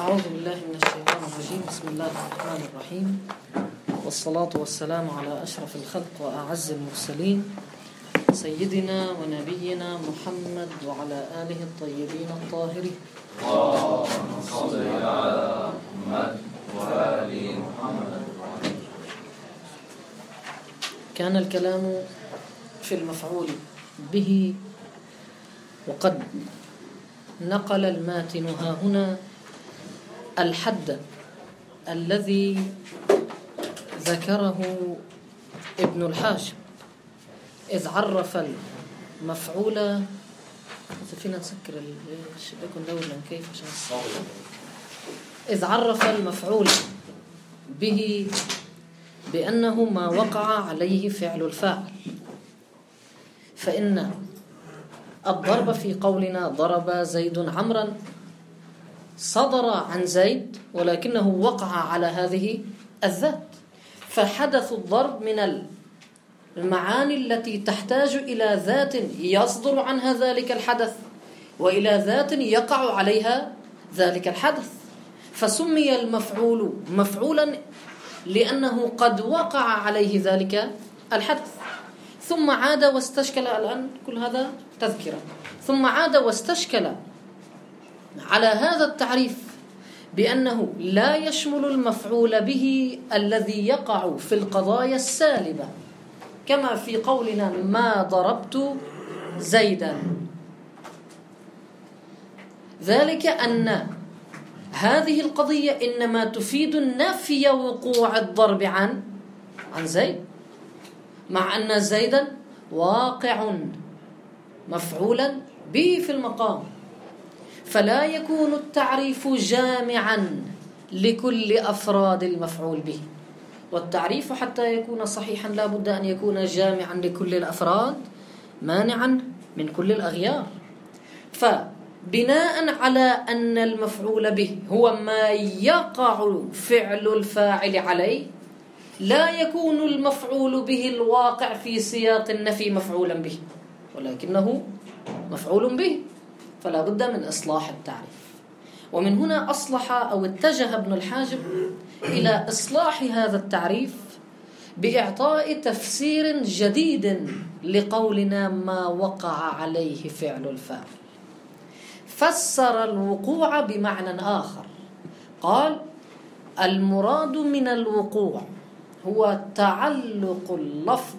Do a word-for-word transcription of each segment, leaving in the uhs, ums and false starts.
أعوذ بالله من الشيطان الرجيم. بسم الله الرحمن الرحيم، والصلاة والسلام على أشرف الخلق وأعز المرسلين سيدنا ونبينا محمد وعلى آله الطيبين الطاهرين. اللهم صل على محمد وآل محمد. كان الكلام في المفعول به، وقد نقل الماتن ها هنا الحد الذي ذكره ابن الحاجب إذ عرف المفعول. فينا نسكر الشباك وندور لهم كيف عشان الصوت. إذ عرف المفعول به بأنه ما وقع عليه فعل الفاعل، فإن الضرب في قولنا ضرب زيد عمرا صدر عن زيد ولكنه وقع على هذه الذات، فحدث الضرب من المعاني التي تحتاج إلى ذات يصدر عنها ذلك الحدث وإلى ذات يقع عليها ذلك الحدث، فسمي المفعول مفعولا لأنه قد وقع عليه ذلك الحدث. ثم عاد واستشكل، الآن كل هذا تذكرة، ثم عاد واستشكل على هذا التعريف بأنه لا يشمل المفعول به الذي يقع في القضايا السالبة، كما في قولنا ما ضربت زيدا، ذلك أن هذه القضية إنما تفيد نفي وقوع الضرب عن عن زيد، مع أن زيدا واقع مفعولا به في المقام، فلا يكون التعريف جامعا لكل أفراد المفعول به. والتعريف حتى يكون صحيحا لا بد أن يكون جامعا لكل الأفراد مانعا من كل الأغيار. فبناء على أن المفعول به هو ما يقع فعل الفاعل عليه، لا يكون المفعول به الواقع في سياق النفي مفعولا به، ولكنه مفعول به، فلا بد من إصلاح التعريف. ومن هنا أصلح أو اتجه ابن الحاجب إلى إصلاح هذا التعريف بإعطاء تفسير جديد لقولنا ما وقع عليه فعل الفاعل. فسر الوقوع بمعنى آخر، قال المراد من الوقوع هو تعلق اللفظ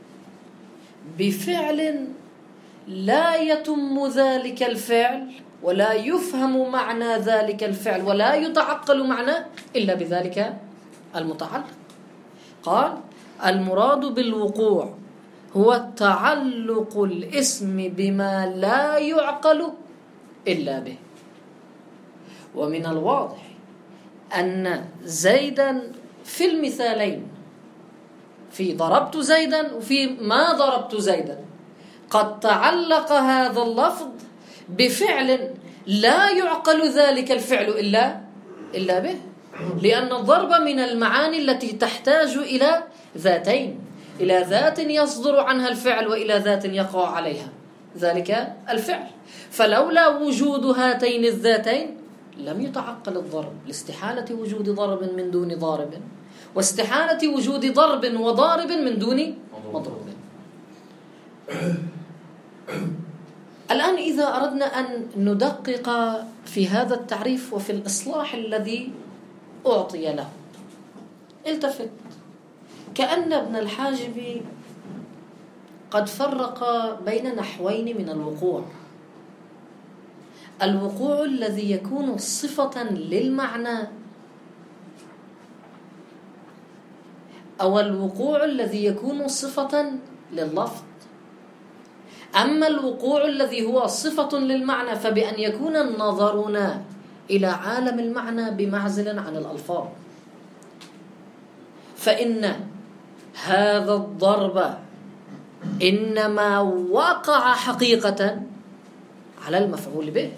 بفعل لا يتم ذلك الفعل ولا يفهم معنى ذلك الفعل ولا يتعقل معناه إلا بذلك المتعلق. قال المراد بالوقوع هو تعلق الاسم بما لا يعقل إلا به. ومن الواضح أن زيدا في المثالين، في ضربت زيدا وفي ما ضربت زيدا، قد تعلق هذا اللفظ بفعل لا يعقل ذلك الفعل إلا إلا به، لأن الضرب من المعاني التي تحتاج إلى ذاتين، إلى ذات يصدر عنها الفعل وإلى ذات يقع عليها ذلك الفعل. فلولا وجود هاتين الذاتين لم يتعقل الضرب، لاستحالة وجود ضرب من دون ضارب، واستحالة وجود ضرب وضارب من دون مضروب. الآن إذا أردنا أن ندقق في هذا التعريف وفي الإصلاح الذي أعطي له، التفت كأن ابن الحاجب قد فرق بين نحوين من الوقوع: الوقوع الذي يكون صفة للمعنى، أو الوقوع الذي يكون صفة لللفظ. أما الوقوع الذي هو صفة للمعنى فبأن يكون نظرنا إلى عالم المعنى بمعزل عن الألفاظ، فإن هذا الضرب إنما وقع حقيقة على المفعول به،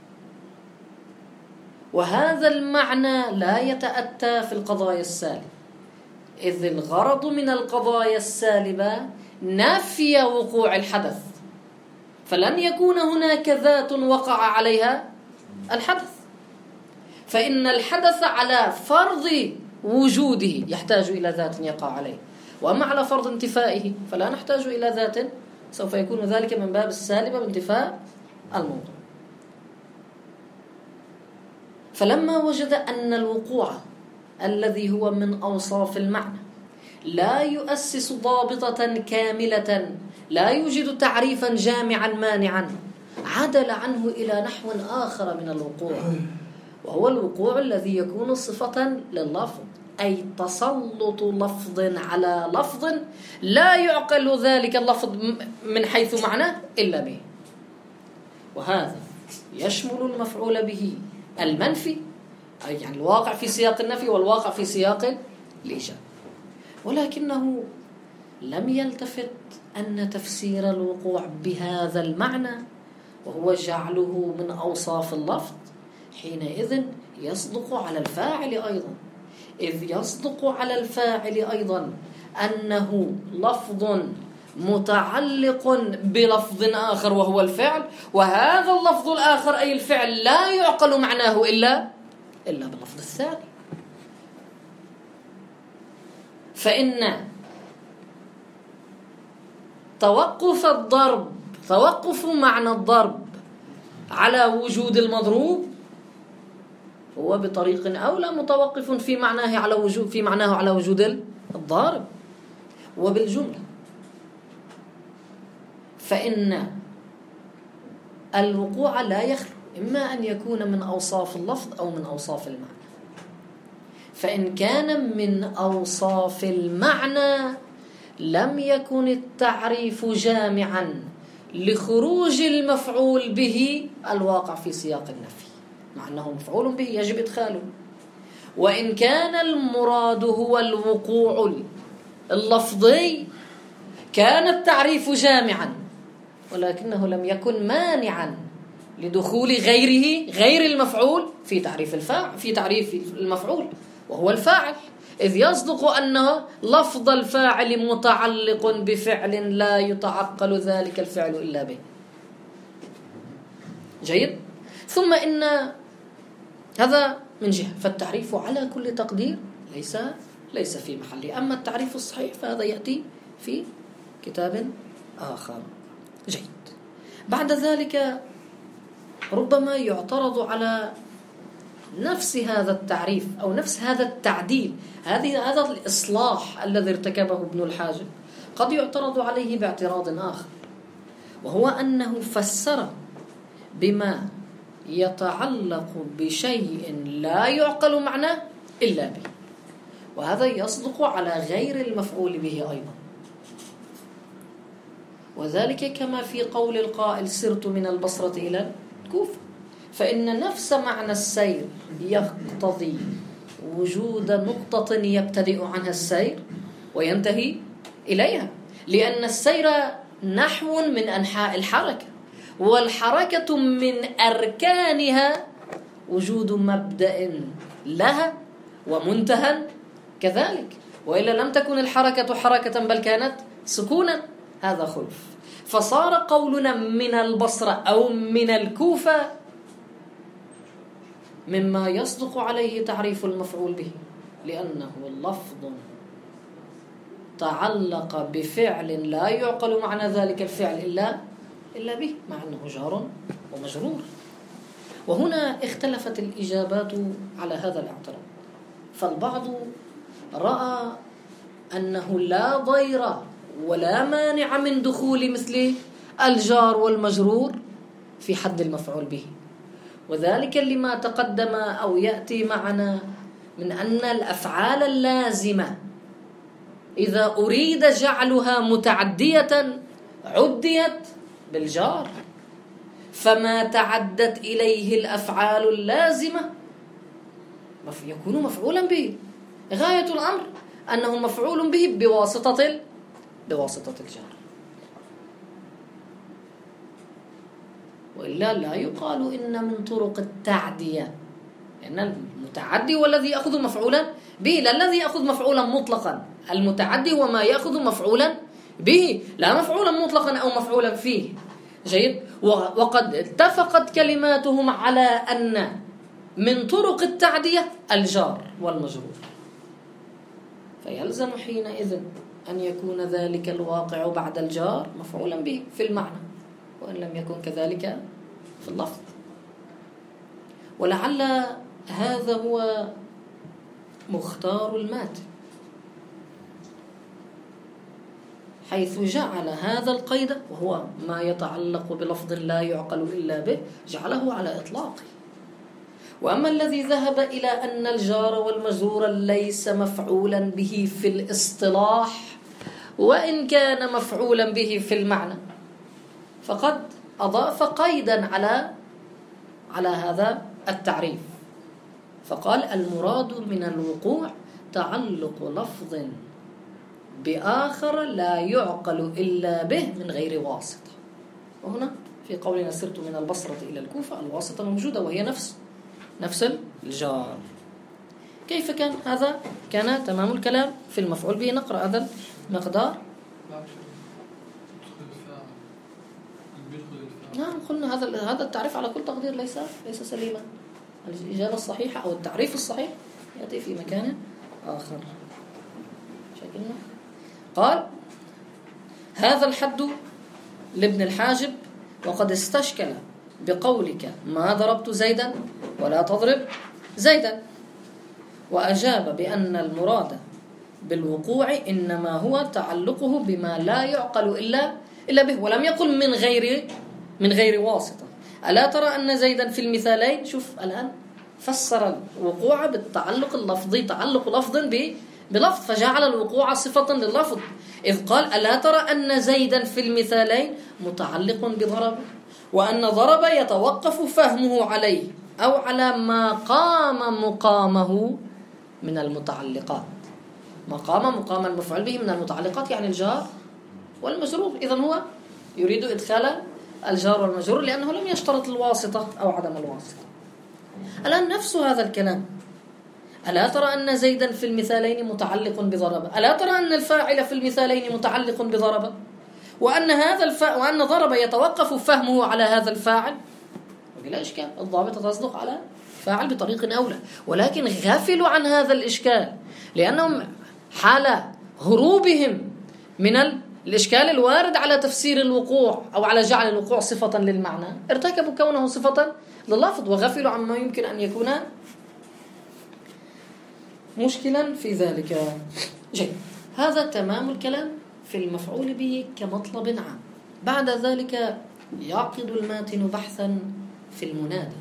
وهذا المعنى لا يتأتى في القضايا السالبة، إذ الغرض من القضايا السالبة نفي وقوع الحدث، فلن يكون هناك ذات وقع عليها الحدث. فإن الحدث على فرض وجوده يحتاج إلى ذات يقع عليه، وأما على فرض انتفائه فلا نحتاج إلى ذات، سوف يكون ذلك من باب السالبة بانتفاء الموضوع. فلما وجد أن الوقوع الذي هو من أوصاف المعنى لا يؤسس ضابطة كاملة، لا يوجد تعريفا جامعا مانعا، عدل عنه إلى نحو آخر من الوقوع، وهو الوقوع الذي يكون صفة لللفظ، أي تسلط لفظ على لفظ لا يعقل ذلك اللفظ من حيث معناه إلا به. وهذا يشمل المفعول به المنفي، أي يعني الواقع في سياق النفي والواقع في سياق الإيجاب، ولكنه لم يلتفت أن تفسير الوقوع بهذا المعنى وهو جعله من أوصاف اللفظ حينئذ يصدق على الفاعل أيضا، إذ يصدق على الفاعل أيضا أنه لفظ متعلق بلفظ آخر وهو الفعل، وهذا اللفظ الآخر أي الفعل لا يعقل معناه إلا إلا باللفظ الثاني. فإن توقف الضرب توقف معنى الضرب على وجود المضروب هو بطريق أولى متوقف في معناه على وجود في معناه على وجود الضارب. وبالجملة فإن الوقوع لا يخلو إما أن يكون من أوصاف اللفظ أو من أوصاف المعنى. فإن كان من أوصاف المعنى لم يكن التعريف جامعا لخروج المفعول به الواقع في سياق النفي، مع أنه مفعول به يجب إدخاله. وإن كان المراد هو الوقوع اللفظي كان التعريف جامعا، ولكنه لم يكن مانعا لدخول غيره غير المفعول في تعريف الفاعل في تعريف المفعول وهو الفاعل، إذ يصدق أنه لفظ الفاعل متعلق بفعل لا يتعقل ذلك الفعل إلا به. جيد. ثم إن هذا من جهة، فالتعريف على كل تقدير ليس ليس في محله. أما التعريف الصحيح فهذا يأتي في كتاب آخر. جيد. بعد ذلك ربما يعترض على نفس هذا التعريف أو نفس هذا التعديل، هذه هذا الإصلاح الذي ارتكبه ابن الحاجب، قد يعترض عليه باعتراض آخر، وهو أنه فسر بما يتعلق بشيء لا يعقل معناه إلا به، وهذا يصدق على غير المفعول به أيضا، وذلك كما في قول القائل سرت من البصرة إلى الكوفة، فإن نفس معنى السير يقتضي وجود نقطة يبتدئ عنها السير وينتهي إليها، لأن السير نحو من أنحاء الحركة، والحركة من أركانها وجود مبدأ لها ومنتهى كذلك، وإلا لم تكن الحركة حركة بل كانت سكونا. هذا خلف. فصار قولنا من البصرة أو من الكوفة مما يصدق عليه تعريف المفعول به، لأنه لفظ تعلق بفعل لا يعقل معنى ذلك الفعل إلا إلا به، مع أنه جار ومجرور. وهنا اختلفت الإجابات على هذا الاعتراض، فالبعض رأى أنه لا ضير ولا مانع من دخول مثل الجار والمجرور في حد المفعول به، وذلك لما تقدم أو يأتي معنا من أن الأفعال اللازمة إذا أريد جعلها متعدية عديت بالجار، فما تعدت إليه الأفعال اللازمة يكون مفعولا به. غاية الأمر أنه مفعول به بواسطة بواسطة الجار، وإلا لا يقال إن من طرق التعدية، لأن المتعدي هو الذي يأخذ مفعولا به، لا الذي يأخذ مفعولا مطلقا. المتعدي هو ما يأخذ مفعولا به، لا مفعولا مطلقا أو مفعولا فيه. جيد. وقد اتفقت كلماتهم على أن من طرق التعدية الجار والمجرور، فيلزم حينئذ أن يكون ذلك الواقع بعد الجار مفعولا به في المعنى، وإن لم يكن كذلك في اللفظ. ولعل هذا هو مختار الماتن، حيث جعل هذا القيد وهو ما يتعلق بلفظ لا يعقل إلا به جعله على إطلاقه. وأما الذي ذهب إلى أن الجار والمجرور ليس مفعولا به في الاصطلاح وإن كان مفعولا به في المعنى، فقد أضاف قيدا على على هذا التعريف، فقال المراد من الوقوع تعلق لفظ بآخر لا يعقل إلا به من غير واسطة. وهنا في قولنا سرت من البصرة إلى الكوفة الواسطة موجودة وهي نفس نفس الجار. كيف كان هذا؟ كان تمام الكلام في المفعول به. نقرأ هذا المقدار. نعم قلنا هذا هذا التعريف على كل تقدير ليس ليس سليما. الإجابة الصحيحة أو التعريف الصحيح يأتي في مكان آخر. شكلنا قال هذا الحد لابن الحاجب وقد استشكل بقولك ما ضربت زيدا ولا تضرب زيدا، وأجاب بأن المراد بالوقوع إنما هو تعلقه بما لا يعقل إلا إلا به، ولم يقل من غير من غير واسطة. ألا ترى أن زيدا في المثالين، شوف الآن فسر الوقوع بالتعلق اللفظي، تعلق لفظ بلفظ، فجعل الوقوع صفة لللفظ، إذ قال ألا ترى أن زيدا في المثالين متعلق بضرب، وأن ضرب يتوقف فهمه عليه أو على ما قام مقامه من المتعلقات. مقام مقام المفعول به من المتعلقات يعني الجار والمجرور. إذن هو يريد إدخال الجار والمجرور لأنه لم يشترط الواسطة أو عدم الواسطة. الآن نفس هذا الكلام، ألا ترى أن زيدا في المثالين متعلق بضرب، ألا ترى أن الفاعل في المثالين متعلق بضرب، وأن هذا الفا... وأن ضرب يتوقف فهمه على هذا الفاعل، وبلا إشكال الضابطة تصدق على فاعل بطريق أولى، ولكن غافلوا عن هذا الإشكال لأنهم حال هروبهم من الإشكال الوارد على تفسير الوقوع أو على جعل الوقوع صفة للمعنى ارتكبوا كونه صفة لللفظ وغفلوا عما يمكن أن يكون مشكلا في ذلك. جيد، هذا تمام الكلام في المفعول به كمطلب عام. بعد ذلك يعقد الماتن بحثا في المنادى.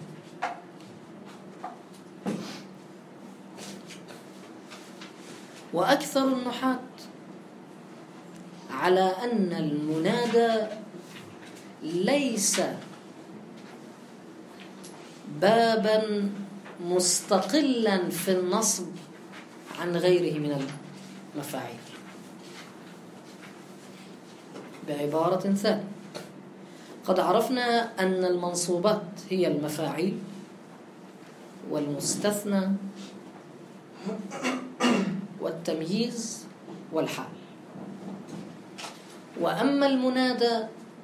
وأكثر النحاة على أن المنادى ليس بابا مستقلا في النصب عن غيره من المفاعيل. بعبارة ثانية، قد عرفنا أن المنصوبات هي المفاعيل والمستثنى والتمييز والحال. وأما المنادى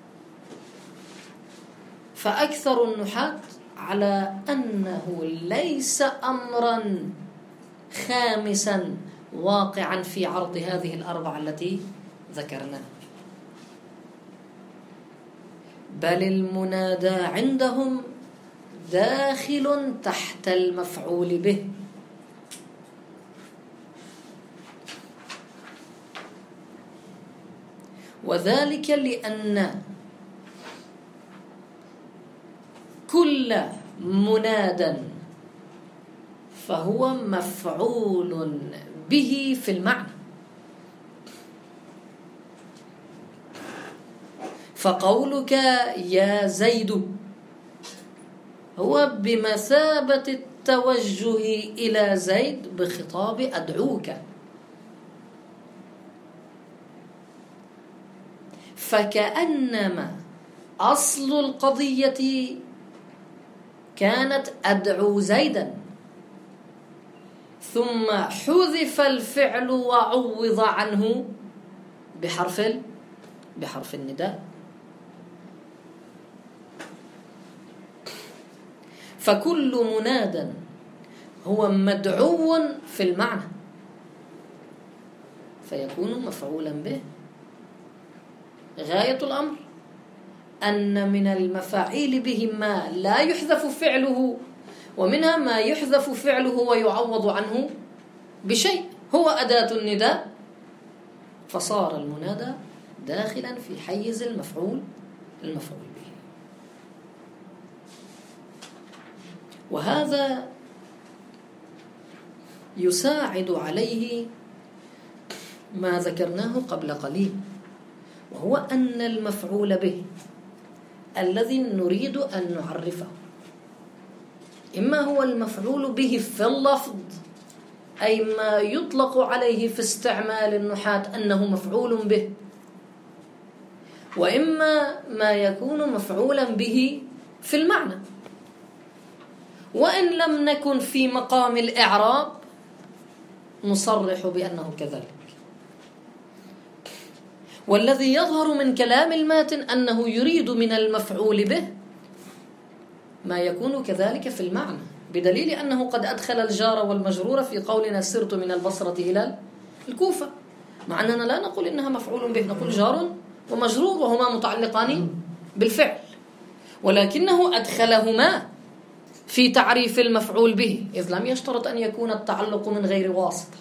فأكثر النحاة على أنه ليس أمرا خامسا واقعا في عرض هذه الأربعة التي ذكرناها، بل المنادى عندهم داخل تحت المفعول به. وذلك لأن كل منادى فهو مفعول به في المعنى، فقولك يا زيد هو بمثابة التوجه إلى زيد بخطاب أدعوك، فكأنما أصل القضية كانت أدعو زيدا، ثم حذف الفعل وعوض عنه بحرف بحرف النداء. فكل منادى هو مدعو في المعنى فيكون مفعولا به. غاية الأمر أن من المفاعيل به ما لا يحذف فعله، ومنها ما يحذف فعله ويعوض عنه بشيء هو أداة النداء، فصار المنادى داخلا في حيز المفعول المفعول به. وهذا يساعد عليه ما ذكرناه قبل قليل، وهو أن المفعول به الذي نريد أن نعرفه إما هو المفعول به في اللفظ، أي ما يطلق عليه في استعمال النحاة أنه مفعول به، وإما ما يكون مفعولا به في المعنى، وإن لم نكن في مقام الإعراب نصرح بأنه كذلك. والذي يظهر من كلام الماتن أنه يريد من المفعول به ما يكون كذلك في المعنى، بدليل أنه قد أدخل الجار والمجرور في قولنا سرت من البصرة إلى الكوفة، مع أننا لا نقول إنها مفعول به، نقول جار ومجرور وهما متعلقان بالفعل، ولكنه أدخلهما في تعريف المفعول به إذ لم يشترط أن يكون التعلق من غير واسطة،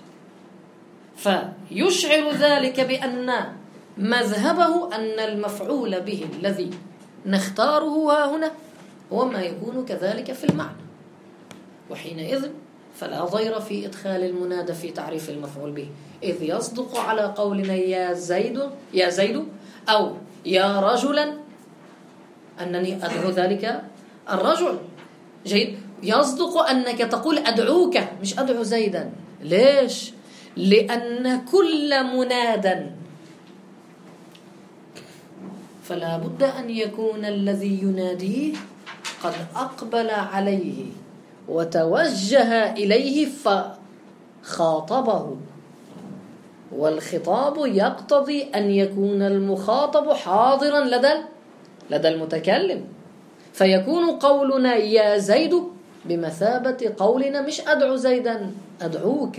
فيشعر ذلك بأن مذهبه أن المفعول به الذي نختاره ها هنا هو ما يكون كذلك في المعنى، وحينئذ فلا ضير في إدخال المنادى في تعريف المفعول به، إذ يصدق على قولنا يا زيد يا زيد أو يا رجلا أنني أدعو ذلك الرجل. جيد، يصدق أنك تقول أدعوك مش أدعو زيدا. ليش؟ لأن كل منادى فلا بد أن يكون الذي يناديه قد أقبل عليه وتوجه إليه فخاطبه، والخطاب يقتضي أن يكون المخاطب حاضرا لدى لدى المتكلم، فيكون قولنا يا زيد بمثابة قولنا مش أدعو زيدا أدعوك،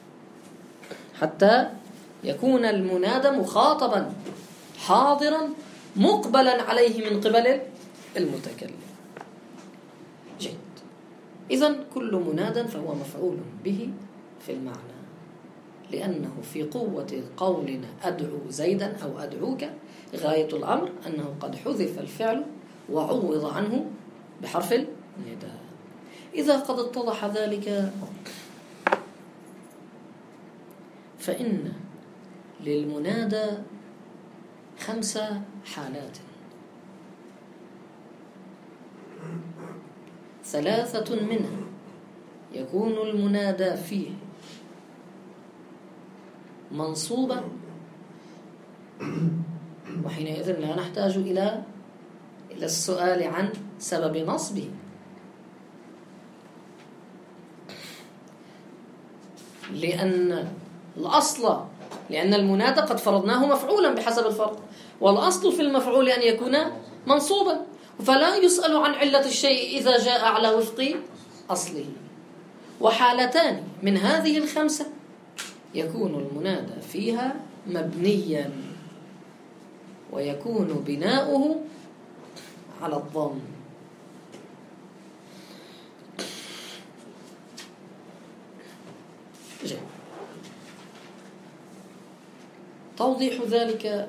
حتى يكون المنادى مخاطبا حاضرا مقبلا عليه من قبل المتكلم. جيد، إذن كل منادى فهو مفعول به في المعنى، لأنه في قوة قولنا أدعو زيدا أو أدعوك غاية الأمر أنه قد حذف الفعل وعوض عنه بحرف النداء. إذا قد اتضح ذلك فإن للمنادى خمس حالات، ثلاثة منها يكون المنادى فيه منصوبا، وحينئذ لا نحتاج إلى إلى السؤال عن سبب نصبه، لأن الأصل لأن المنادى قد فرضناه مفعولا بحسب الفرض، والأصل في المفعول أن يكون منصوبا، فلا يسأل عن علة الشيء إذا جاء على وفق أصله. وحالتان من هذه الخمسة يكون المنادى فيها مبنيا ويكون بناؤه على الضم. جيد، توضيح ذلك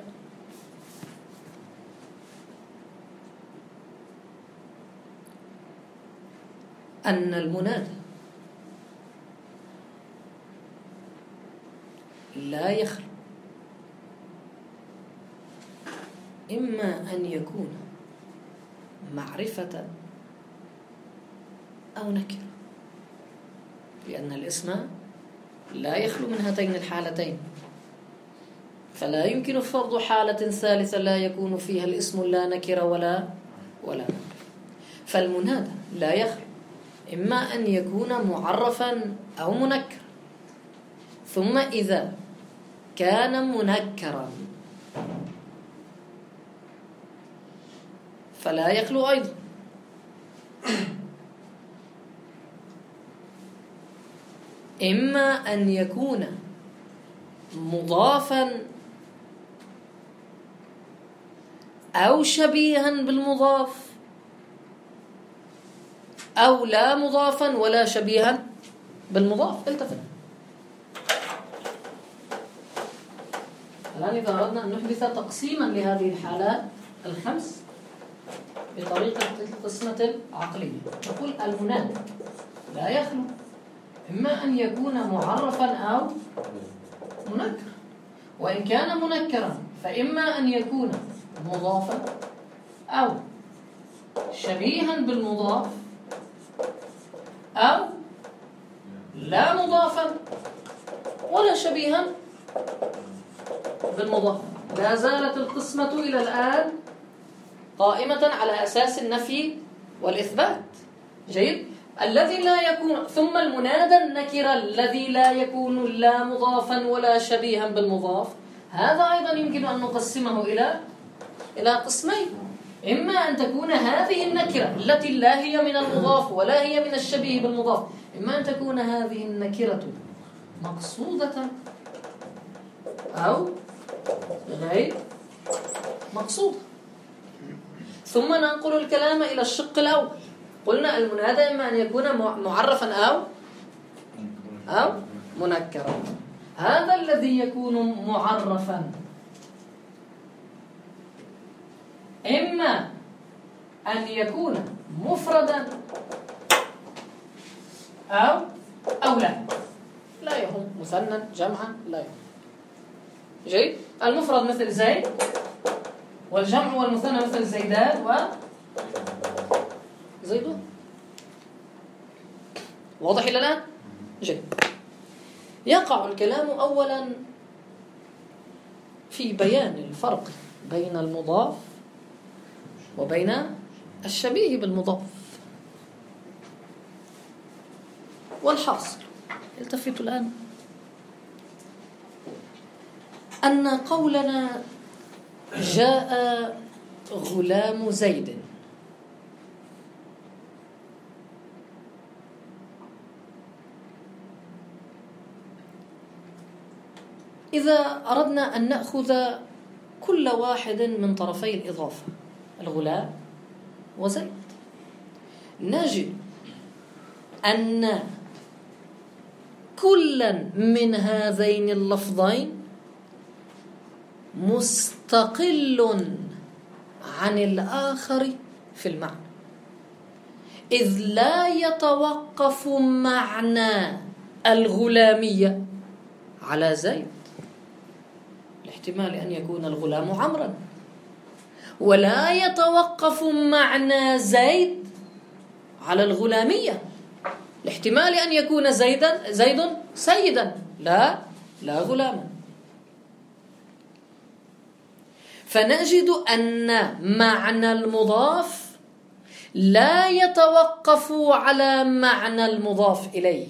أن المنادى لا يخلو إما أن يكون معرفة أو نكرة، لأن الاسم لا يخلو من هاتين الحالتين، فلا يمكن فرض حالة ثالثة لا يكون فيها الاسم لا نكرة ولا ولا نكرة. فالمنادى لا يخلو إما أن يكون معرفا أو منكر، ثم إذا كان منكرا فلا يخلو أيضا إما أن يكون مضافا أو شبيها بالمضاف، أو لا مضافا ولا شبيها بالمضاف. التفت الآن إذا أردنا أن نحدث تقسيما لهذه الحالات الخمس بطريقة القسمة العقلية، نقول المنادى لا يخلو إما أن يكون معرفا أو منكرا، وإن كان منكرا فإما أن يكون مضافا أو شبيها بالمضاف أو لا مضافا ولا شبيها بالمضاف. لا زالت القسمة إلى الآن قائمة على أساس النفي والإثبات. جيد. الذي لا يكون، ثم المنادى النكرة الذي لا يكون لا مضافا ولا شبيها بالمضاف، هذا أيضا يمكن أن نقسمه إلى إلى قسمين. إما أن تكون هذه النكرة التي لا هي من المضاف ولا هي من الشبيه بالمضاف، إما أن تكون هذه النكرة مقصودة أو غير مقصودة. ثم ننقل الكلام إلى الشق الأول. قلنا المنادى إما أن يكون معرفا أو أو منكرا. هذا الذي يكون معرفا إما أن يكون مفردا أو أو لا لا يهم، مثنى جمعا لا يهم. جيد. المفرد مثل زيد، والجمع والمثنى مثل زيدان و زيدون. واضح إلى الآن؟ جيد. يقع الكلام أولا في بيان الفرق بين المضاف وبين الشبيه بالمضاف. والحاصل التفتوا الآن أن قولنا جاء غلام زيد، إذا أردنا أن نأخذ كل واحد من طرفي الإضافة الغلام وزيد، نجد أن كلا من هذين اللفظين مستقل عن الآخر في المعنى، إذ لا يتوقف معنى الغلامية على زيد، الاحتمال أن يكون الغلام عمرا، ولا يتوقف معنى زيد على الغلامية، الاحتمال أن يكون زيدا زيد سيدا لا لا غلاما. فنجد أن معنى المضاف لا يتوقف على معنى المضاف إليه،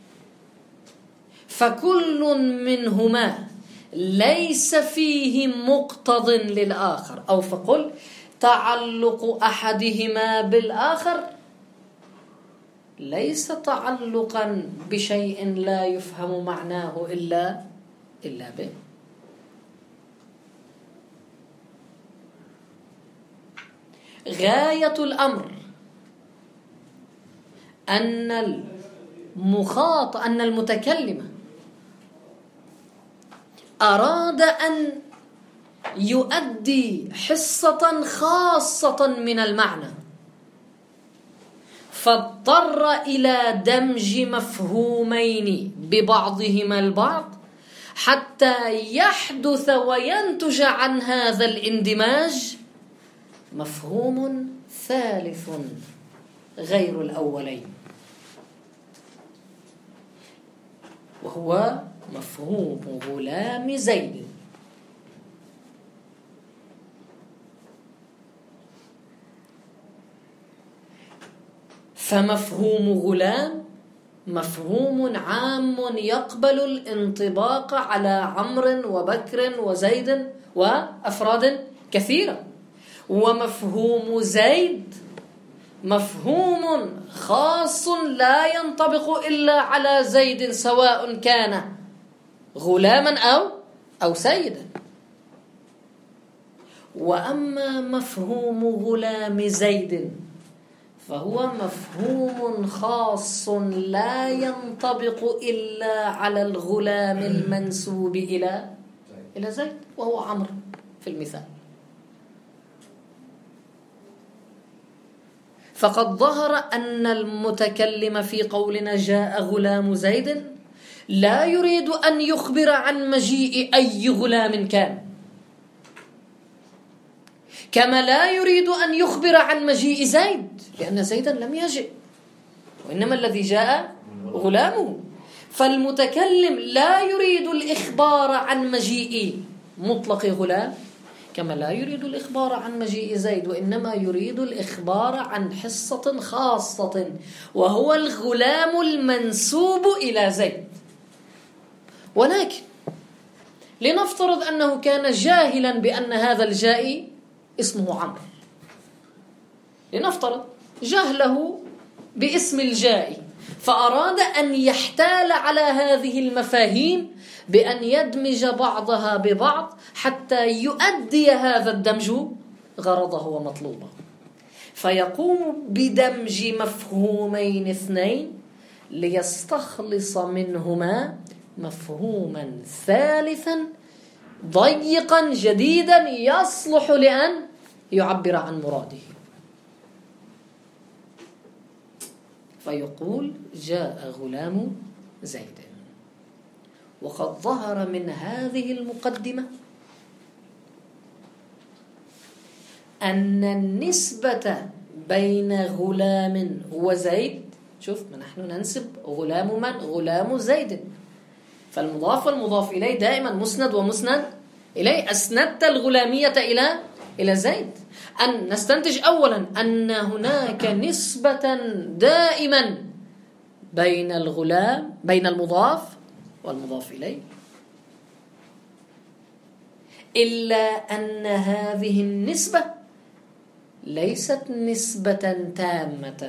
فكل منهما ليس فيه مقتض للآخر، أو فقل تعلق أحدهما بالآخر ليس تعلقا بشيء لا يفهم معناه إلا إلا به. غاية الأمر أن المخاطب أن المتكلم أراد أن يؤدي حصة خاصة من المعنى، فاضطر إلى دمج مفهومين ببعضهما البعض حتى يحدث وينتج عن هذا الاندماج مفهوم ثالث غير الأولين، وهو مفهوم غلام زيد. فمفهوم غلام مفهوم عام يقبل الانطباق على عمرو وبكر وزيد وأفراد كثيرة، ومفهوم زيد مفهوم خاص لا ينطبق إلا على زيد سواء كان غلاما أو أو سيدا. وأما مفهوم غلام زيد فهو مفهوم خاص لا ينطبق إلا على الغلام المنسوب إلى إلى زيد وهو عمرو في المثال. فقد ظهر أن المتكلم في قولنا جاء غلام زيد لا يريد أن يخبر عن مجيء أي غلام كان، كما لا يريد أن يخبر عن مجيء زيد لأن زيدا لم يجئ، وإنما الذي جاء غلامه. فالمتكلم لا يريد الإخبار عن مجيء مطلق غلام كما لا يريد الإخبار عن مجيء زيد، وإنما يريد الإخبار عن حصة خاصة وهو الغلام المنسوب إلى زيد. ولكن لنفترض أنه كان جاهلا بأن هذا الجائي اسمه عمرو، لنفترض جهله باسم الجائي، فأراد أن يحتال على هذه المفاهيم بأن يدمج بعضها ببعض حتى يؤدي هذا الدمج غرضه ومطلوبه، فيقوم بدمج مفهومين اثنين ليستخلص منهما مفهوما ثالثا ضيقا جديدا يصلح لأن يعبر عن مراده. فيقول جاء غلام زيد. وقد ظهر من هذه المقدمة أن النسبة بين غلام وزيد، شوف ما نحن ننسب غلام من؟ غلام زيد، فالمضاف والمضاف إليه دائما مسند ومسند إليه. أسندت الغلامية إلى إلى زيد، أن نستنتج أولا أن هناك نسبة دائما بين الغلام بين المضاف والمضاف إليه، إلا أن هذه النسبة ليست نسبة تامة،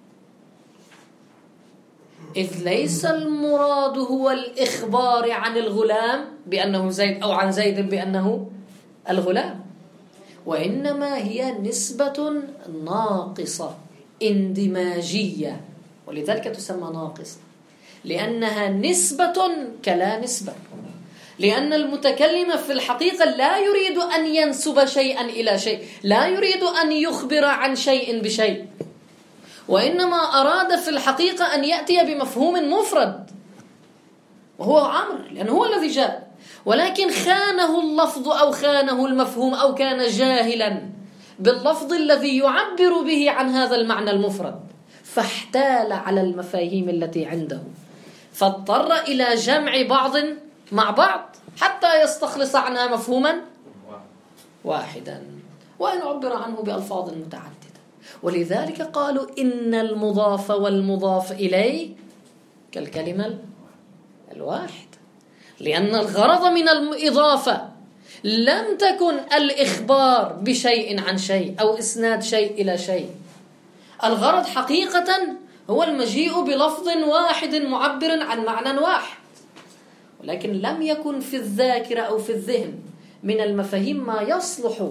إذ ليس المراد هو الإخبار عن الغلام بأنه زيد أو عن زيد بأنه الغلام، وإنما هي نسبة ناقصة اندماجية، ولذلك تسمى ناقصة، لأنها نسبة كلا نسبة، لأن المتكلم في الحقيقة لا يريد أن ينسب شيئا إلى شيء، لا يريد أن يخبر عن شيء بشيء، وإنما أراد في الحقيقة أن يأتي بمفهوم مفرد وهو عمرو لأنه هو الذي جاء، ولكن خانه اللفظ أو خانه المفهوم أو كان جاهلا باللفظ الذي يعبر به عن هذا المعنى المفرد، فاحتال على المفاهيم التي عنده، فاضطر إلى جمع بعض مع بعض حتى يستخلص عنها مفهوما واحدا وأن يعبر عنه بألفاظ متعددة. ولذلك قالوا إن المضاف والمضاف إليه كالكلمة الواحدة، لأن الغرض من الإضافة لم تكن الإخبار بشيء عن شيء أو إسناد شيء إلى شيء، الغرض حقيقة هو المجيء بلفظ واحد معبر عن معنى واحد، ولكن لم يكن في الذاكرة أو في الذهن من المفاهيم ما يصلح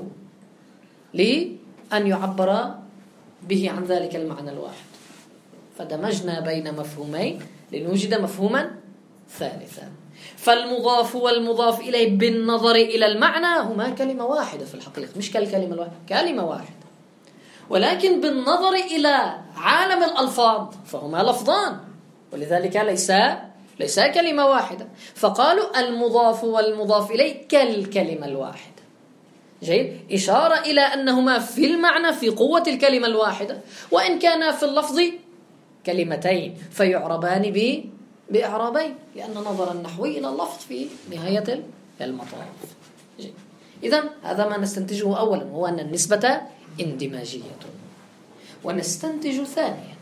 لأن يعبر به عن ذلك المعنى الواحد، فدمجنا بين مفهومين لنوجد مفهوما ثالثا. فالمضاف والمضاف إليه بالنظر إلى المعنى هما كلمة واحدة في الحقيقة، مش كالكلمة الواحدة، كلمة واحدة، ولكن بالنظر إلى عالم الألفاظ فهما لفظان، ولذلك ليس ليس كلمة واحدة، فقالوا المضاف والمضاف إليه كالكلمة الواحدة. جيد، إشارة إلى أنهما في المعنى في قوة الكلمة الواحدة، وإن كان في اللفظ كلمتين فيعربان ب بإعرابين، لأن نظر النحوي إلى اللفظ في نهاية المطاف. إذن هذا ما نستنتجه أولا، هو أن النسبة اندماجية. ونستنتج ثانيا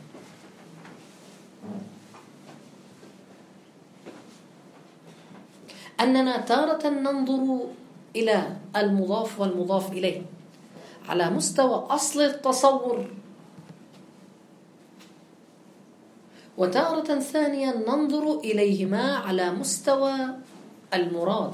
أننا تارة ننظر إلى المضاف والمضاف إليه على مستوى أصل التصور وتارة ثانية ننظر إليهما على مستوى المراد.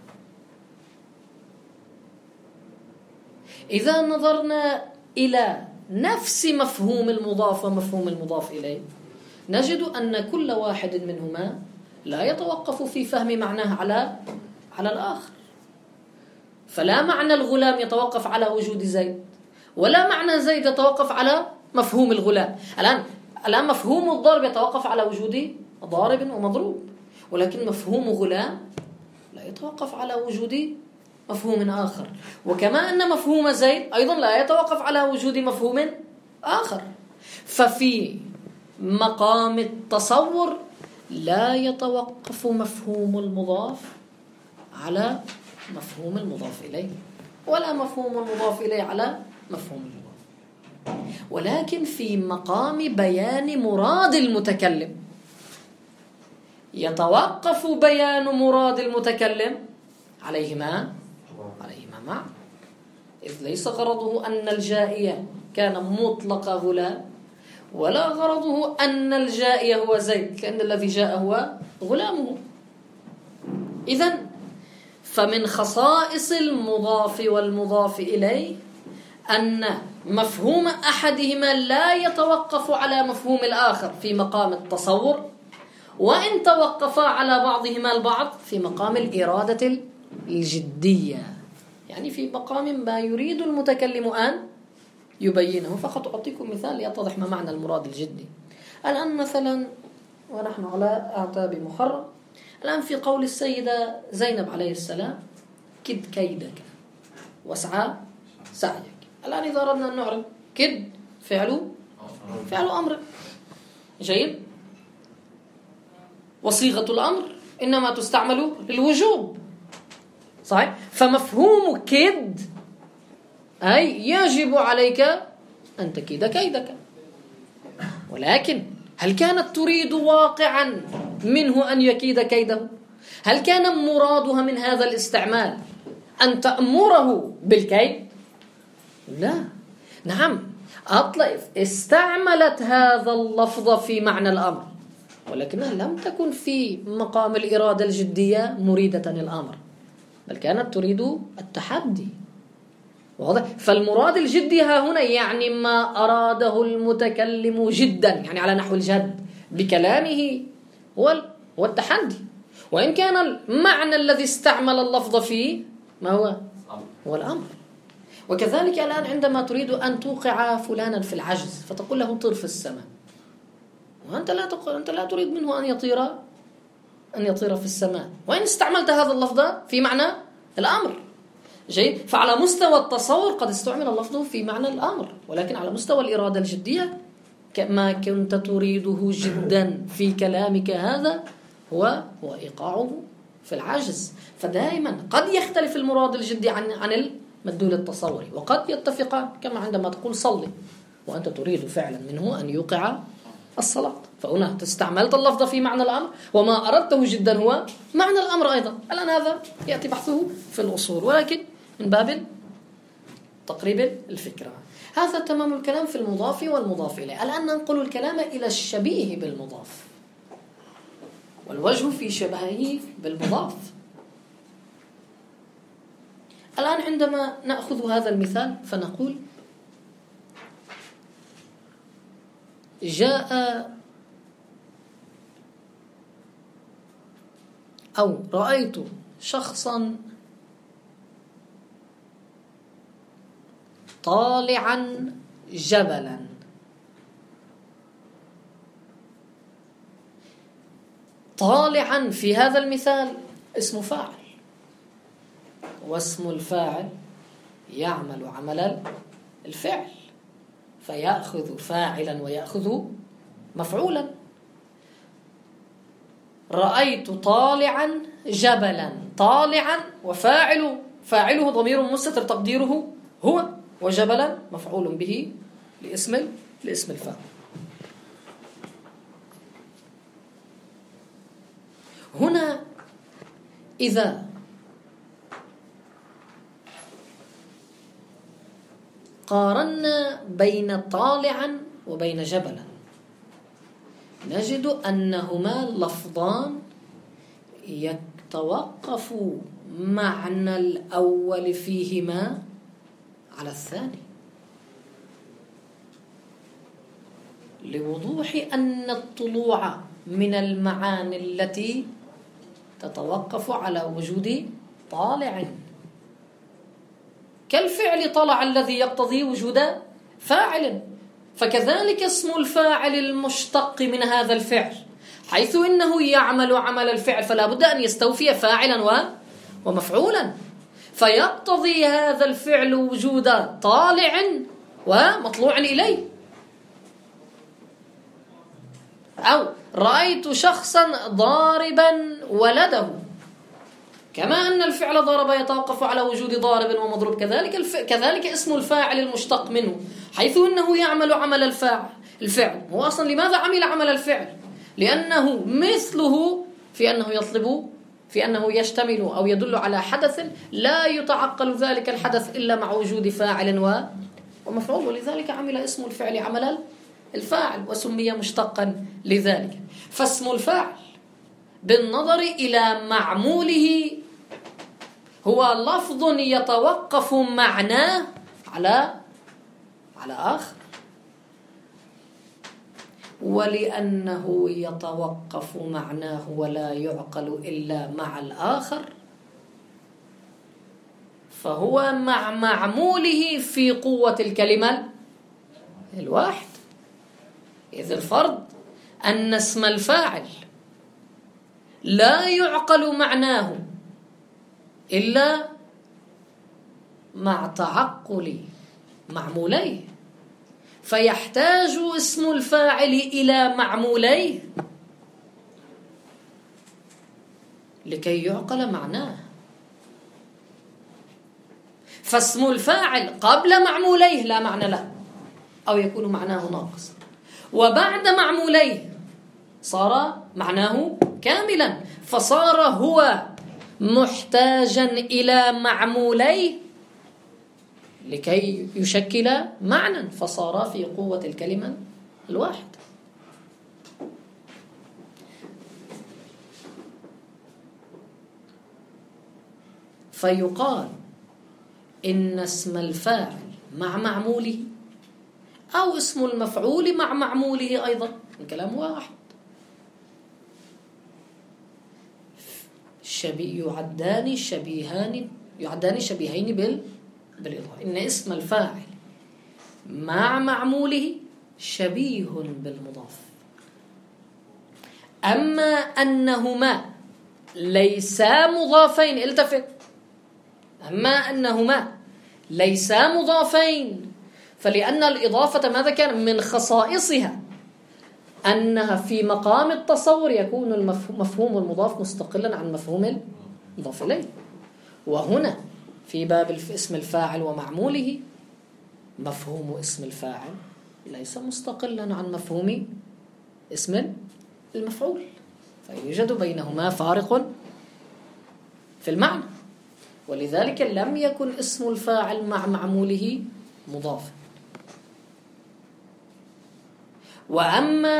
إذا نظرنا إلى نفس مفهوم المضاف ومفهوم المضاف إليه نجد أن كل واحد منهما لا يتوقف في فهم معناه على على الآخر. فلا معنى الغلام يتوقف على وجود زيد، ولا معنى زيد يتوقف على مفهوم الغلام. الآن الآن مفهوم الضرب يتوقف على وجود ضارب ومضروب، ولكن مفهوم غلام لا يتوقف على وجود مفهوم آخر. وكما أن مفهوم زيد أيضا لا يتوقف على وجود مفهوم آخر. ففي مقام التصور لا يتوقف مفهوم المضاف على مفهوم المضاف إليه، ولا مفهوم المضاف إليه على مفهوم المضاف، ولكن في مقام بيان مراد المتكلم يتوقف بيان مراد المتكلم عليهما عليهما معا. إذ ليس غرضه أن الجائية كان مطلق غلام، ولا غرضه أن الجائي هو زيد، كأن الذي جاء هو غلامه. إذن فمن خصائص المضاف والمضاف إليه أن مفهوم أحدهما لا يتوقف على مفهوم الآخر في مقام التصور، وإن توقفا على بعضهما البعض في مقام الإرادة الجدية، يعني في مقام ما يريد المتكلم أن يبينه. فقط أعطيكم مثال ليتضح ما معنى المراد الجدي. الآن مثلا ونحن على أعتاب محرم، الآن في قول السيدة زينب عليه السلام كد كيدك واسعى سعيك. الآن إذا أردنا أن نعرف كد فعل فعل أمر، جيد، وصيغة الأمر إنما تستعمل للوجوب، صحيح؟ فمفهوم كد أي يجب عليك أن تكيد كيدك. ولكن هل كانت تريد واقعا منه أن يكيد كيده؟ هل كان مرادها من هذا الاستعمال أن تأمره بالكيد؟ لا. نعم، أطلق استعملت هذا اللفظ في معنى الأمر، ولكنها لم تكن في مقام الإرادة الجدية مريدة الأمر، بل كانت تريد التحدي. واضح؟ فالمراد الجدي ها هنا يعني ما أراده المتكلم جدا، يعني على نحو الجد بكلامه هو التحدي، وإن كان المعنى الذي استعمل اللفظ فيه ما هو هو الأمر. وكذلك الآن عندما تريد أن توقع فلانا في العجز فتقول له طير في السماء، وأنت لا تقول أنت لا تريد منه أن يطير أن يطير في السماء، وإن استعملت هذا اللفظ في معنى الأمر، جيد. فعلى مستوى التصور قد استعمل اللفظ في معنى الأمر، ولكن على مستوى الإرادة الجدية ما كنت تريده جدا في كلامك هذا هو هو إيقاعه في العجز. فدائما قد يختلف المراد الجدي عن عن المدلول التصوري، وقد يتفقان، كما عندما تقول صلي وأنت تريد فعلا منه أن يوقع الصلاة، فهنا استعملت اللفظ في معنى الأمر، وما أردته جدا هو معنى الأمر أيضا. الآن هذا يأتي بحثه في الأصول، ولكن من باب تقريب الفكرة. هذا تمام الكلام في المضاف والمضاف إليه. الآن ننقل الكلام إلى الشبيه بالمضاف، والوجه في شبهه بالمضاف. الآن عندما نأخذ هذا المثال فنقول جاء أو رأيت شخصا طالعا جبلا. طالعا في هذا المثال اسم فاعل، واسم الفاعل يعمل عمل الفعل، فيأخذ فاعلا ويأخذ مفعولا. رأيت طالعا جبلا، طالعا وفاعل فاعله ضمير مستتر تقديره هو، وجبلا مفعول به لاسم لاسم الفاعل. هنا إذا قارنا بين طالعا وبين جبلا نجد أنهما لفظان يتوقف معنى الأول فيهما على الثاني، لوضوح أن الطلوع من المعاني التي تتوقف على وجود طالع، كالفعل طلع الذي يقتضي وجود فاعل، فكذلك اسم الفاعل المشتق من هذا الفعل حيث إنه يعمل عمل الفعل فلا بد أن يستوفي فاعلا ومفعولا، فيقتضي هذا الفعل وجود طالع ومطلوع إليه. أو رأيت شخصا ضاربا ولده، كما أن الفعل ضرب يتوقف على وجود ضارب ومضروب، كذلك الف... كذلك اسم الفاعل المشتق منه حيث أنه يعمل عمل الفاعل الفعل. هو أصلا لماذا عمل عمل الفعل؟ لأنه مثله في أنه يطلب، في أنه يشتمل أو يدل على حدث لا يتعقل ذلك الحدث إلا مع وجود فاعل و... ومفعول، ولذلك عمل اسم الفعل عمل الفاعل وسمي مشتقا لذلك. فاسم الفاعل بالنظر إلى معموله هو لفظ يتوقف معناه على على آخر، ولأنه يتوقف معناه ولا يعقل إلا مع الآخر فهو مع معموله في قوة الكلمة الواحد. إذ الفرض أن اسم الفاعل لا يعقل معناه إلا مع تعقل معموليه، فيحتاج اسم الفاعل إلى معموليه لكي يعقل معناه. فاسم الفاعل قبل معموليه لا معنى له أو يكون معناه ناقص، وبعد معموليه صار معناه كاملا، فصار هو محتاجا إلى معموليه لكي يشكل معنى، فصار في قوة الكلمة الواحد. فيقال إن اسم الفاعل مع معموله أو اسم المفعول مع معموله أيضا الكلام واحد، شبي يعدان شبيهان يعدان شبيهين بال بالإضافة. إن اسم الفاعل مع معموله شبيه بالمضاف، أما أنهما ليسا مضافين، التفت، أما أنهما ليسا مضافين فلأن الإضافة ماذا كان من خصائصها أنها في مقام التصور يكون المفهوم المضاف مستقلا عن مفهوم المضاف إليه، وهنا في باب اسم الفاعل ومعموله مفهوم اسم الفاعل ليس مستقلا عن مفهوم اسم المفعول، فيوجد بينهما فارق في المعنى، ولذلك لم يكن اسم الفاعل مع معموله مضافا. وأما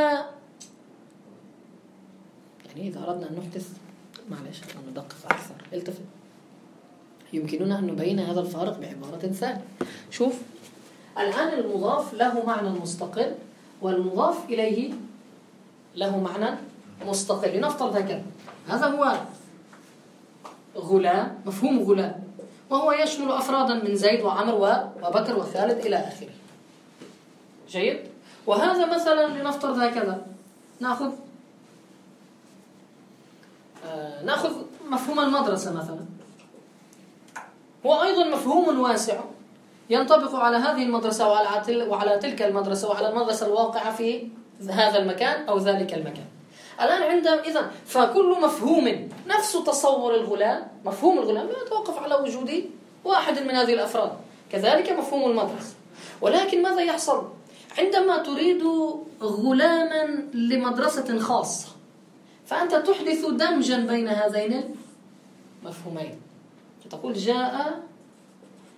يعني إذا أردنا أن نحدث معلش أن ندقق أكثر التفت يمكننا أن نبين هذا الفارق بعبارة ثانية. شوف الآن المضاف له معنى مستقل والمضاف إليه له معنى مستقل. لنفترض هكذا، هذا هو غلام، مفهوم غلام، وهو يشمل أفرادا من زيد وعمر وبكر وخالد إلى آخره. جيد. وهذا مثلا لنفترض هكذا، نأخذ آه نأخذ مفهوم المدرسة مثلا، هو أيضا مفهوم واسع ينطبق على هذه المدرسة وعلى وعلى تلك المدرسة وعلى المدرسة الواقعة في هذا المكان أو ذلك المكان. الآن عندما إذن فكل مفهوم نفس تصور الغلام، مفهوم الغلام يتوقف على وجود واحد من هذه الأفراد، كذلك مفهوم المدرسة. ولكن ماذا يحصل عندما تريد غلاما لمدرسة خاصة؟ فأنت تحدث دمجا بين هذين المفهومين، تقول جاء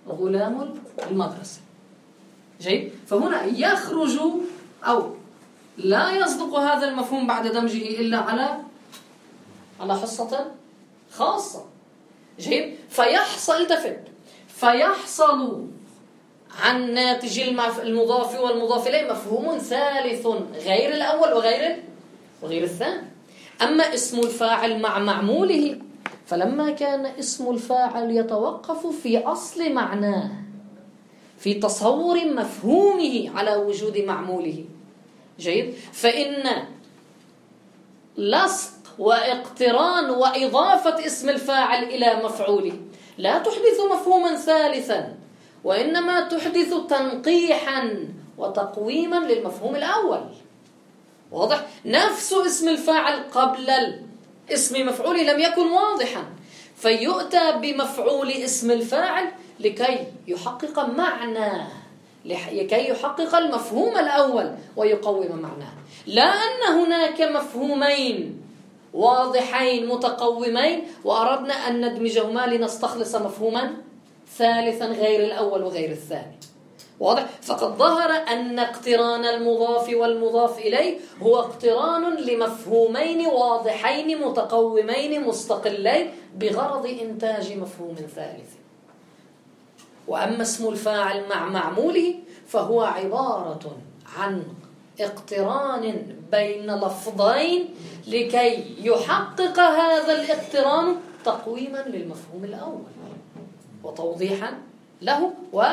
غلام المدرسة. جيد. فهنا يخرج أو لا يصدق هذا المفهوم بعد دمجه إلا على على حصة خاصة. جيد. فيحصل التفت فيحصل عن ناتج المضاف والمضاف إليه مفهوم ثالث غير الأول وغير وغير الثاني. أما اسم الفاعل مع معموله، فلما كان اسم الفاعل يتوقف في أصل معناه، في تصور مفهومه على وجود معموله. جيد. فإن لصق واقتران وإضافة اسم الفاعل إلى مفعوله لا تحدث مفهوما ثالثا، وإنما تحدث تنقيحا وتقويما للمفهوم الأول. واضح؟ نفس اسم الفاعل قبل اسم مفعوله لم يكن واضحا، فيؤتى بمفعول اسم الفاعل لكي يحقق معناه، لكي يحقق المفهوم الأول ويقوم معناه. لا أن هناك مفهومين واضحين متقومين وأردنا أن ندمجهما لنستخلص مفهوما ثالثا غير الأول وغير الثاني. واضح؟ فقد ظهر أن اقتران المضاف والمضاف إليه هو اقتران لمفهومين واضحين متقومين مستقلين بغرض إنتاج مفهوم ثالث. وأما اسم الفاعل مع معموله فهو عبارة عن اقتران بين لفظين لكي يحقق هذا الاقتران تقويما للمفهوم الأول وتوضيحا له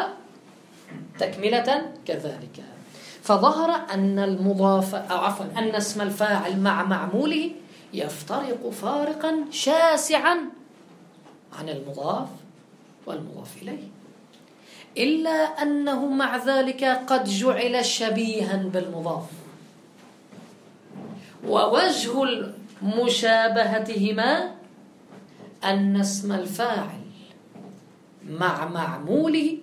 وتكملة كذلك. فظهر أن المضاف أو عفوا أن اسم الفاعل مع معموله يفترق فارقا شاسعا عن المضاف والمضاف إليه، إلا أنه مع ذلك قد جعل شبيها بالمضاف. ووجه مشابهتهما أن اسم الفاعل مع معموله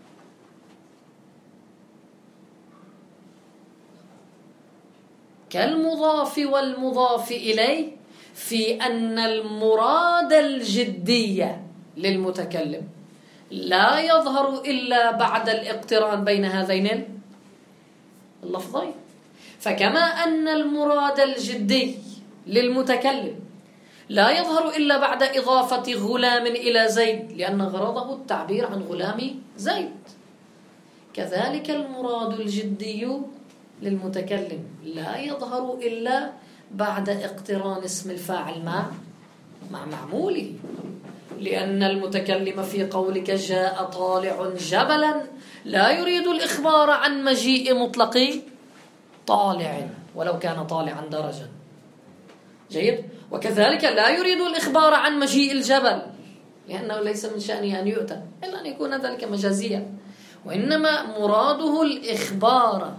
كالمضاف والمضاف إليه في أن المراد الجدي للمتكلم لا يظهر إلا بعد الاقتران بين هذين اللفظين. فكما أن المراد الجدي للمتكلم لا يظهر إلا بعد إضافة غلام إلى زيد لأن غرضه التعبير عن غلام زيد، كذلك المراد الجدي للمتكلم لا يظهر إلا بعد اقتران اسم الفاعل مع مع معموله، لأن المتكلم في قولك جاء طالع جبلا لا يريد الإخبار عن مجيء مطلق طالع ولو كان طالعا درجا. جيد. وكذلك لا يريد الإخبار عن مجيء الجبل لأنه ليس من شأنه أن يؤتى إلا أن يكون ذلك مجازيا، وإنما مراده الإخبار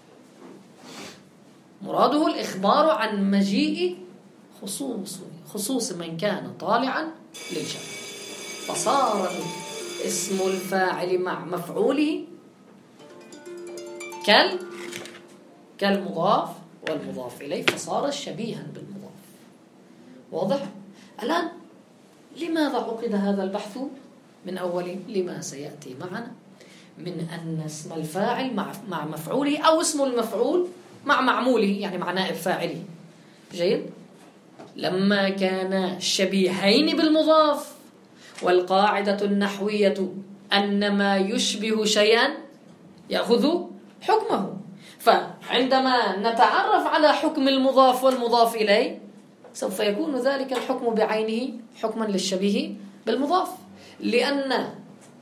مراده الإخبار عن مجيء خصوص خصوص من كان طالعا للجبل. فصار اسم الفاعل مع مفعوله كال كالمضاف والمضاف إليه، فصار شبيها بالمضاف. واضح؟ الآن لماذا عقد هذا البحث من أول لما سيأتي معنا من أن اسم الفاعل مع مع مفعوله أو اسم المفعول مع معموله يعني مع نائب فاعله. جيد. لما كان شبيهين بالمضاف، والقاعدة النحوية أن ما يشبه شيئا يأخذ حكمه، فعندما نتعرف على حكم المضاف والمضاف إليه سوف يكون ذلك الحكم بعينه حكما للشبيه بالمضاف، لأن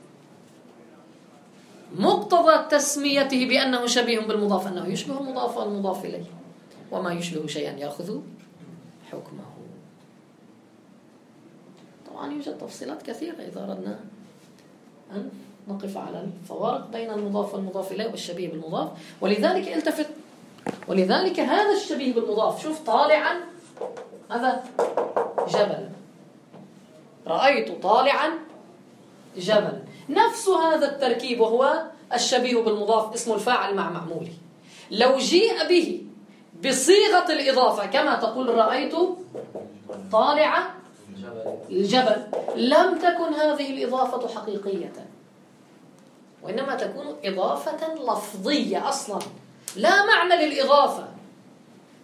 مقتضى تسميته بأنه شبيه بالمضاف أنه يشبه المضاف والمضاف إليه، وما يشبه شيئا يأخذ حكمه. طبعا يوجد تفصيلات كثيرة إذا أردنا أن نقف على الفوارق بين المضاف والمضاف إليه والشبيه بالمضاف. ولذلك التفت، ولذلك هذا الشبيه بالمضاف، شوف طالعا هذا جبل، رأيت طالعا جبل، نفس هذا التركيب وهو الشبيه بالمضاف اسم الفاعل مع معموله. لو جيء به بصيغة الإضافة كما تقول رأيت طالع الجبل لم تكن هذه الإضافة حقيقية، وإنما تكون إضافة لفظية أصلا لا معنى للإضافة،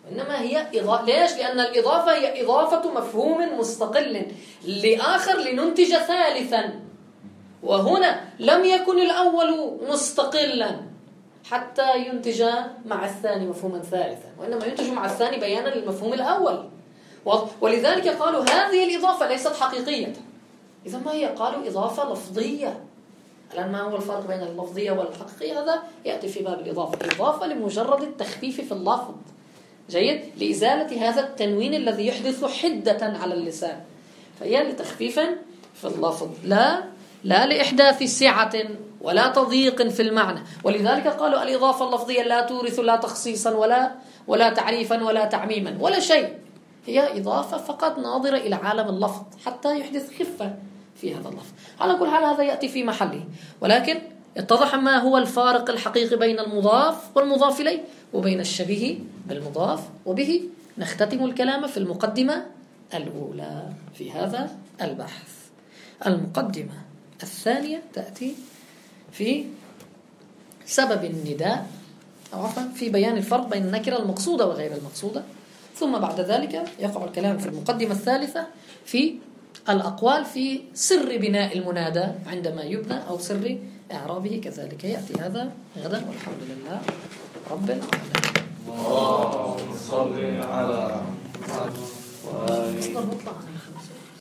وإنما هي إضافة. ليش؟ لأن الإضافة هي إضافة مفهوم مستقل لآخر لننتج ثالثا، وهنا لم يكن الأول مستقلا حتى ينتج مع الثاني مفهوما ثالثا، وإنما ينتج مع الثاني بيانا للمفهوم الأول. ولذلك قالوا هذه الإضافة ليست حقيقية. إذا ما هي؟ قالوا إضافة لفظية. الآن ما هو الفرق بين اللفظية والحقيقية؟ هذا يأتي في باب الإضافة. إضافة لمجرد التخفيف في اللفظ، جيد، لإزالة هذا التنوين الذي يحدث حدة على اللسان، فهي لتخفيف في اللفظ، لا لا لإحداث سعة ولا تضييق في المعنى. ولذلك قالوا الإضافة اللفظية لا تورث لا تخصيصا ولا ولا تعريفا ولا تعميما ولا شيء، هي إضافة فقط ناظرة إلى عالم اللفظ حتى يحدث خفة في هذا اللفظ. على كل حال هذا يأتي في محله، ولكن اتضح ما هو الفارق الحقيقي بين المضاف والمضاف إليه وبين الشبيه بالمضاف. وبه نختتم الكلام في المقدمة الأولى في هذا البحث. المقدمة الثانية تأتي في سبب النداء، أو عفوا في بيان الفرق بين النكرة المقصودة وغير المقصودة. ثم بعد ذلك يقع الكلام في المقدمة الثالثة في الأقوال في سر بناء المنادى عندما يبنى أو سر إعرابه، كذلك يأتي هذا غدا، والحمد لله رب العالمين. اللهم صل على محمد وآله.